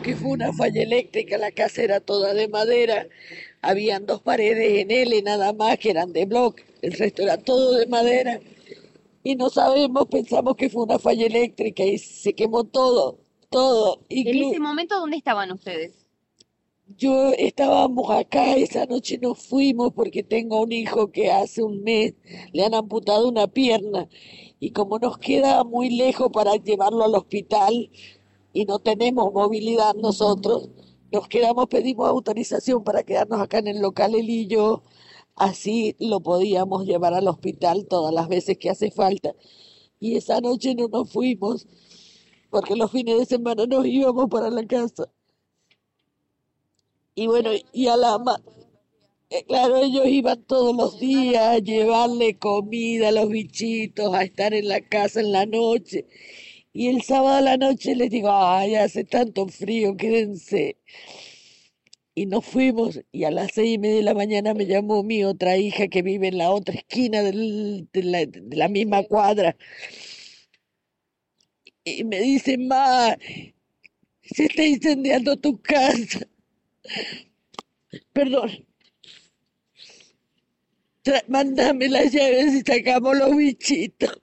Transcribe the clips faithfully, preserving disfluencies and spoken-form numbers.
que fue una falla eléctrica, la casa era toda de madera, habían dos paredes en L nada más que eran de bloque, el resto era todo de madera y no sabemos, pensamos que fue una falla eléctrica y se quemó todo, todo, En ese incluso momento, ¿dónde estaban ustedes? yo estábamos acá, esa noche nos fuimos porque tengo un hijo que hace un mes le han amputado una pierna y como nos queda muy lejos para llevarlo al hospital y no tenemos movilidad nosotros, nos quedamos, pedimos autorización para quedarnos acá en el local él y yo, así lo podíamos llevar al hospital todas las veces que hace falta. Y esa noche no nos fuimos porque los fines de semana nos íbamos para la casa. Y bueno, y a la ma- eh, claro, ellos iban todos los días a llevarle comida a los bichitos, a estar en la casa en la noche. Y el sábado a la noche les digo, ay, hace tanto frío, quédense. Y nos fuimos y a las seis y media de la mañana me llamó mi otra hija que vive en la otra esquina del- de la, de la misma cuadra. Y me dice, ma, se está incendiando tu casa. Perdón, tra- mándame las llaves y sacamos los bichitos.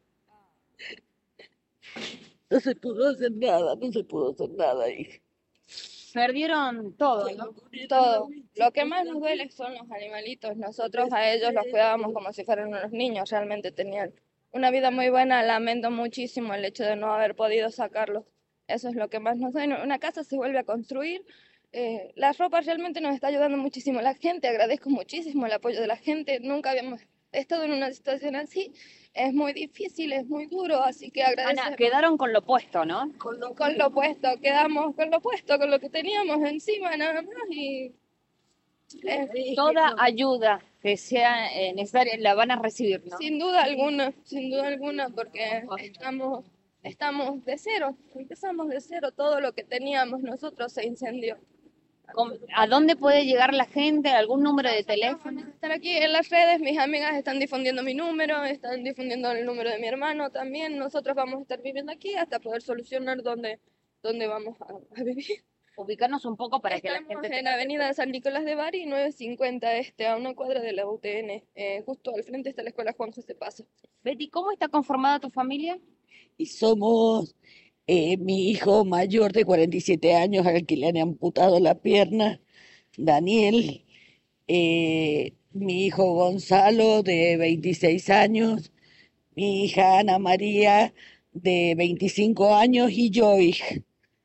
No se pudo hacer nada, no se pudo hacer nada, hija. Perdieron todo, Se ¿no? nos murieron los Todo. Lo que bichitos más nos duele también. son los animalitos. Nosotros a ellos los cuidábamos como si fueran unos niños. Realmente tenían una vida muy buena. Lamento muchísimo el hecho de no haber podido sacarlos. Eso es lo que más nos duele. Una casa se vuelve a construir. Eh, la ropa realmente nos está ayudando muchísimo la gente. Agradezco muchísimo el apoyo de la gente. Nunca habíamos estado en una situación así. Es muy difícil, es muy duro, así que Ana, agradecemos. quedaron con lo puesto, ¿no? Con lo Con lo puesto, quedamos con lo puesto, con lo que teníamos encima nada más y eh, Toda ayuda que sea eh, necesaria la van a recibir, ¿no? sin duda alguna, sin duda alguna, porque estamos, estamos de cero, empezamos de cero, todo lo que teníamos nosotros se incendió. ¿Cómo- ¿A dónde puede llegar la gente? ¿Algún número de teléfono? Vamos a estar aquí en las redes, mis amigas están difundiendo mi número, están difundiendo el número de mi hermano también, nosotros vamos a estar viviendo aquí hasta poder solucionar dónde, dónde vamos a, a vivir. Ubicarnos un poco para que la Estamos gente en tenga Avenida San Nicolás de Bari, novecientos cincuenta Este, a una cuadra de la U T N. Eh, justo al frente está la escuela Juan José Paso. Betty, ¿cómo está conformada tu familia? Y somos eh, mi hijo mayor de cuarenta y siete años al que le han amputado la pierna, Daniel, eh, mi hijo Gonzalo de veintiséis años, mi hija Ana María de veinticinco años y yo, hija,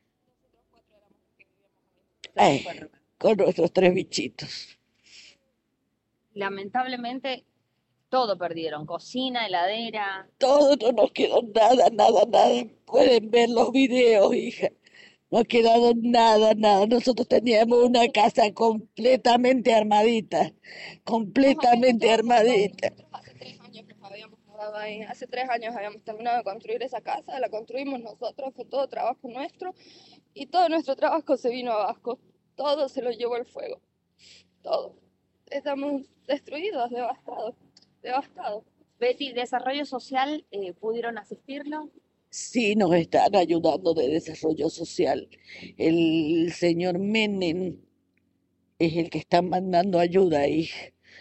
ay, con nuestros tres bichitos. Lamentablemente, todo perdieron, cocina, heladera. Todo no nos quedó nada, nada, nada. Pueden ver los videos, hija. No ha quedado nada, nada. Nosotros teníamos una casa completamente armadita, Nos habíamos completamente ya mudado, armadita. nosotros hace tres años nos habíamos mudado ahí. Hace tres años habíamos terminado de construir esa casa, la construimos nosotros, fue todo trabajo nuestro y todo nuestro trabajo se vino abajo. Todo se lo llevó el fuego, todo. Estamos destruidos, devastados, devastados. Betty, desarrollo social, eh, ¿pudieron asistirlo? Sí nos están ayudando de desarrollo social. El señor Menem es el que está mandando ayuda ahí.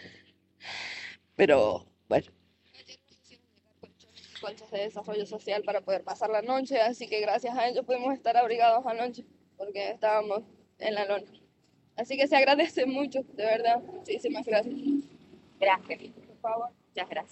Pero bueno, Ayer nos hicieron llegar colchones y colchas de desarrollo social para poder pasar la noche, así que gracias a ellos pudimos estar abrigados anoche, porque estábamos en la lona. Así que se agradece mucho, de verdad. Muchísimas gracias. Gracias. Por favor. Muchas gracias.